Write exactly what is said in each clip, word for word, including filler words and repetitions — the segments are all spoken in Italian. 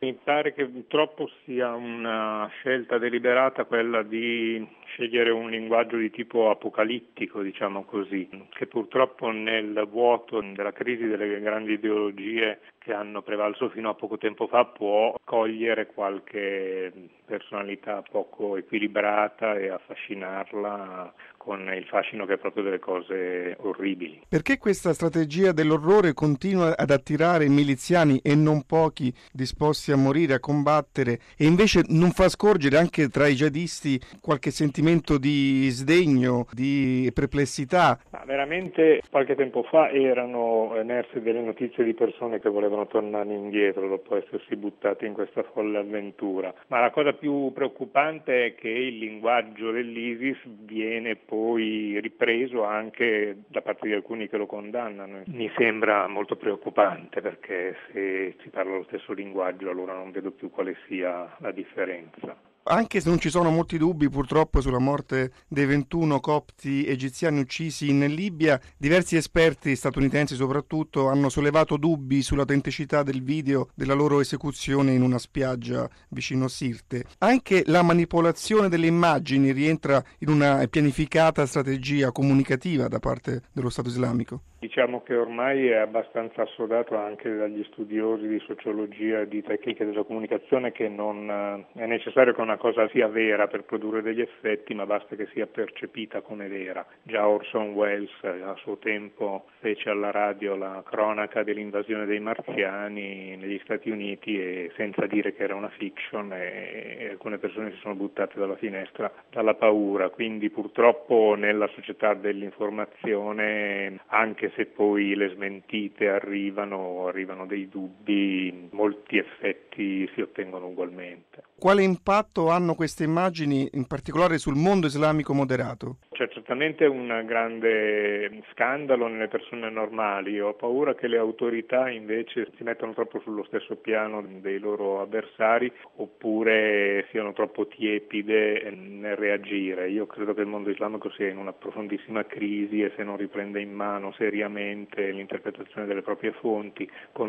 Mi pare che purtroppo sia una scelta deliberata quella di scegliere un linguaggio di tipo apocalittico, diciamo così, che purtroppo nel vuoto della crisi delle grandi ideologie che hanno prevalso fino a poco tempo fa può cogliere qualche personalità poco equilibrata e affascinarla con il fascino che è proprio delle cose orribili. Perché questa strategia dell'orrore continua ad attirare miliziani e non pochi disposti a morire, a combattere, e invece non fa scorgere anche tra i jihadisti qualche sentimento di sdegno, di perplessità? Ma veramente qualche tempo fa erano emerse delle notizie di persone che volevano tornare indietro dopo essersi buttate in questa folle avventura, ma la cosa più preoccupante è che il linguaggio dell'ISIS viene poi ripreso anche da parte di alcuni che lo condannano. Mi sembra molto preoccupante, perché se si parla lo stesso linguaggio allora non vedo più quale sia la differenza. Anche se non ci sono molti dubbi purtroppo sulla morte dei ventuno copti egiziani uccisi in Libia, diversi esperti statunitensi soprattutto hanno sollevato dubbi sull'autenticità del video della loro esecuzione in una spiaggia vicino Sirte. Anche la manipolazione delle immagini rientra in una pianificata strategia comunicativa da parte dello Stato islamico. Diciamo che ormai è abbastanza assodato anche dagli studiosi di sociologia e di tecniche della comunicazione che non è necessario che una cosa sia vera per produrre degli effetti, ma basta che sia percepita come vera. Già Orson Welles a suo tempo fece alla radio la cronaca dell'invasione dei marziani negli Stati Uniti e senza dire che era una fiction, e alcune persone si sono buttate dalla finestra dalla paura. Quindi purtroppo nella società dell'informazione, anche se poi le smentite arrivano, arrivano dei dubbi, molti effetti si ottengono ugualmente. Quale impatto hanno queste immagini, in particolare sul mondo islamico moderato? C'è certamente un grande scandalo nelle persone normali. Ho paura che le autorità invece si mettano troppo sullo stesso piano dei loro avversari, oppure siano troppo tiepide nel reagire. Io credo che il mondo islamico sia in una profondissima crisi, e se non riprende in mano seriamente l'interpretazione delle proprie fonti,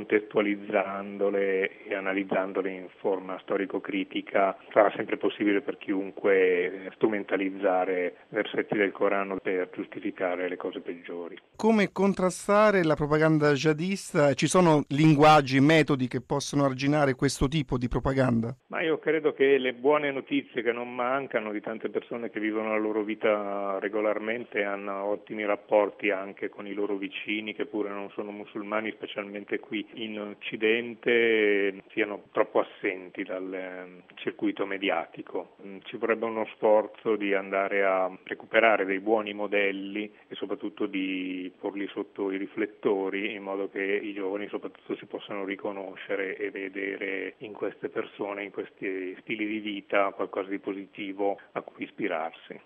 contestualizzandole e analizzandole in forma storico-critica, sarà sempre possibile per chiunque strumentalizzare versetti del Corano per giustificare le cose peggiori. Come contrastare la propaganda jihadista? Ci sono linguaggi, metodi che possono arginare questo tipo di propaganda? Ma io credo che le buone notizie che non mancano di tante persone che vivono la loro vita regolarmente e hanno ottimi rapporti anche con i loro vicini che pure non sono musulmani, specialmente qui in Occidente, siano troppo assenti dal circuito mediatico. Ci vorrebbe uno sforzo di andare a recuperare dei buoni modelli e soprattutto di porli sotto i riflettori, in modo che i giovani soprattutto si possano riconoscere e vedere in queste persone, in questi stili di vita, qualcosa di positivo a cui ispirarsi.